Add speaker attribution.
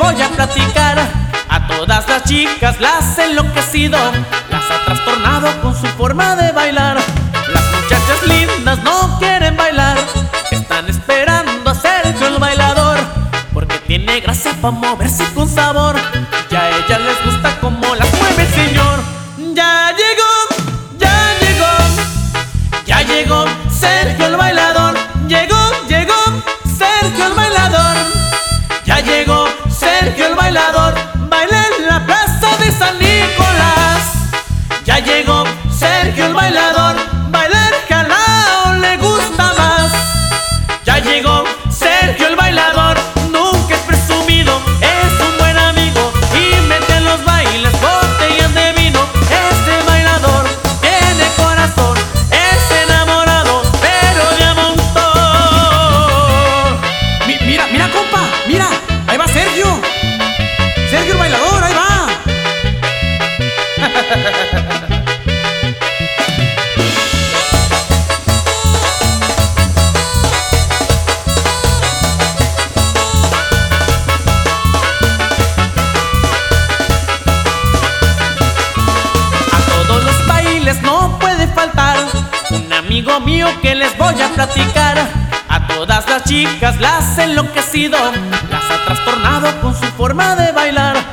Speaker 1: voy a platicar. A todas las chicas las ha enloquecido, las ha trastornado con su forma de bailar. Las muchachas lindas no quieren bailar, están esperando a Sergio el bailador, porque tiene gracia para moverse con sabor. Ya a ellas les gusta como las mueve el señor. Ya llegó, ya llegó, ya llegó Sergio el bailador. Llegó, llegó Sergio el bailador. Ya llegó Sergio el bailador. Baila en la plaza de San Nicolás. Ya llegó Sergio el bailador. Bailar jalao le gusta más. Ya llegó Sergio el bailador. Nunca es presumido, es un buen amigo y mete en los bailes botellas de vino. Este bailador tiene corazón, es enamorado, pero de a montón.
Speaker 2: Mira, mira, compa, mira, ahí va Sergio. Sergio el bailador, ahí va.
Speaker 1: No puede faltar un amigo mío que les voy a platicar. A todas las chicas las ha enloquecido, las ha trastornado con su forma de bailar.